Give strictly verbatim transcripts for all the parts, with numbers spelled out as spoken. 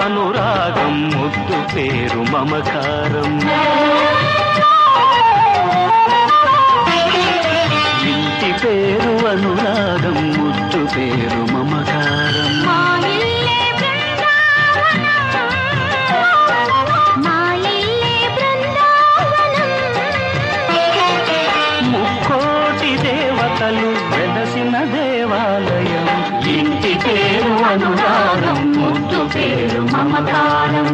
అనురాగం ముద్దు పేరు మమకారం. ఇంటి పేరు అనురాగం ముద్దు పేరు మమకారం. ముక్కోటి దేవతలు వెలసిన దేవాలయం. ఇంటి పేరు అనురాగం ముద్దు పేరు మమకారం.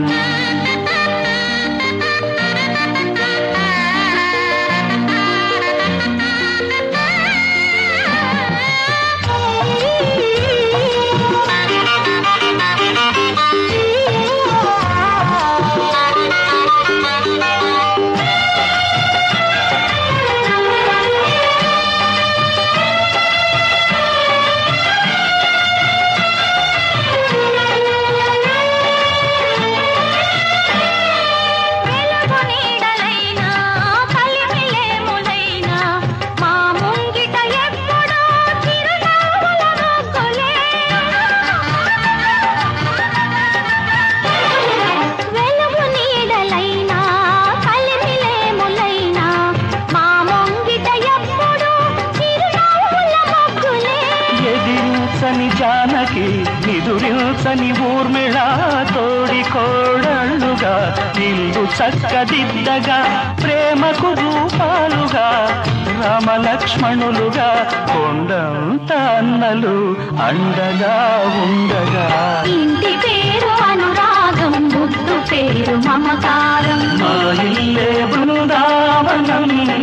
జానకి నిదురించని ఊర్మిళ తోడి కోడళ్ళుగా ఇల్లు చక్కదిద్దగా ప్రేమకు రూపాలుగా రామలక్ష్మణులుగా కొండంత అన్నలు అండగా ఉండగా. ఇంటి పేరు అనురాగం ముద్దు పేరు మమకారం. మా ఇల్లే బృందావనం,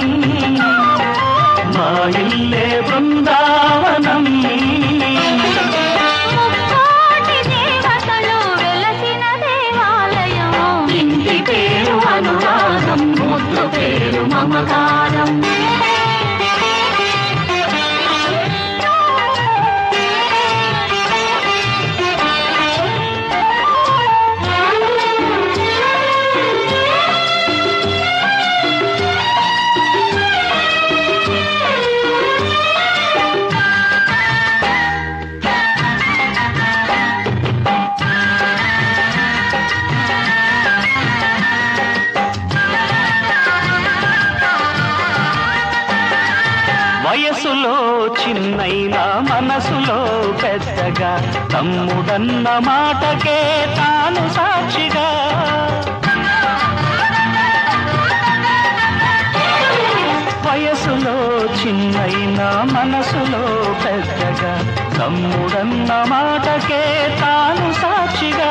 మా ఇల్లే బృందావనం. ముక్కోటి దేవతలు వెలసిన దేవాలయం. ఇంటి పేరు అనురాగం ముద్దు పేరు మమకారం. వయసులో చిన్నైనా మనసులో పెద్దగా తమ్ముడన్న మాటకే తాను సాక్షిగా. వయసులో చిన్నైనా మనసులో పెద్దగా తమ్ముడన్న మాటకే తాను సాక్షిగా.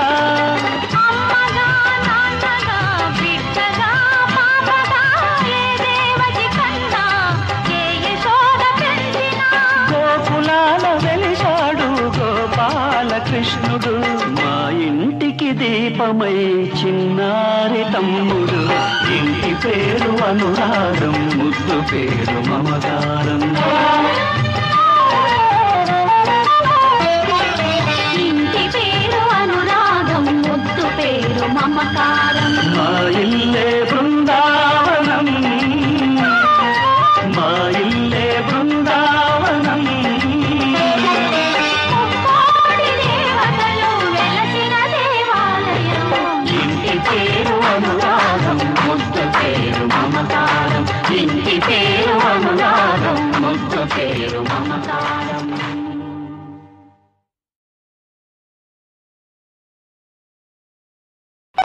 కృష్ణుడు మా ఇంటికి దీపమై చిన్నారి తమ్ముడు. ఇంటి పేరు అనురాగం ముద్దు పేరు మమకారం.